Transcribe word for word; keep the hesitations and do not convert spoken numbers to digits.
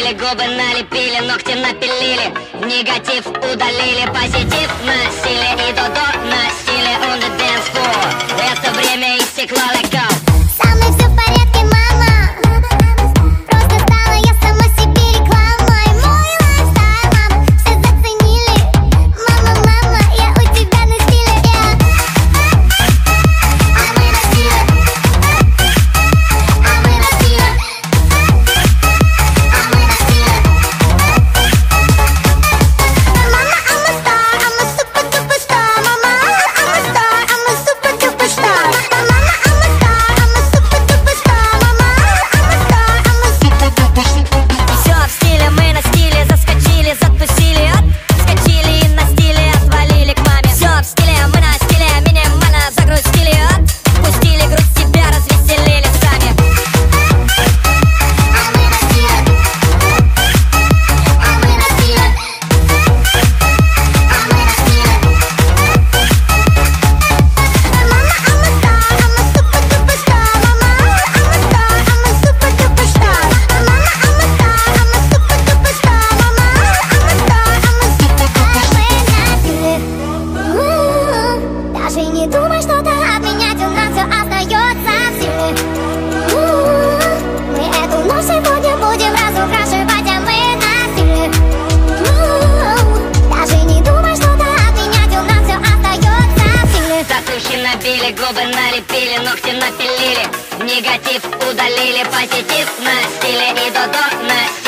набили, губы налепили, ногти напилили, негатив удалили, позитив на стиле и додо на стиле on the dance floor. Это время истекло, let go. Со мной все в порядке, мама. Просто стала я сама себе рекламой. Мой лайфстайл, мама, все заценили. Мама, мама, я у тебя на стиле, yeah. А мы на стиле. А мы на стиле. А мы на стиле. Мама, I'm a star, I'm a super duper star. Мама, I'm a star, I'm a super duper star. Мама, I'm a star, I'm a super duper star. Мама, I'm a star, I'm a super duper star. Все в стиле, мы на стиле, заскочили, затусили, отскочили и на стиле отвалили к маме. Все в стиле, мы на стиле, минимально загрузили, отпустили грусть, себя развеселили сами. А мы на стиле. А мы на стиле. А мы на стиле. Мама, I'm a star, I'm a super duper star. Мама, I'm a star, I'm a super duper star. Мама, I'm a star, I'm a super duper star. Мама, I'm a star, I'm a super duper star. Мы на стиле. Даже не думай что-то обменять, у нас все остается в силе. Мы эту ночь сегодня будем разукрашивать, а мы на стиле. Даже не думай что-то обменять, у нас все остается в силе. Татухи набили, губы налепили, ногти напилили, негатив удалили, позитив на стиле и додо на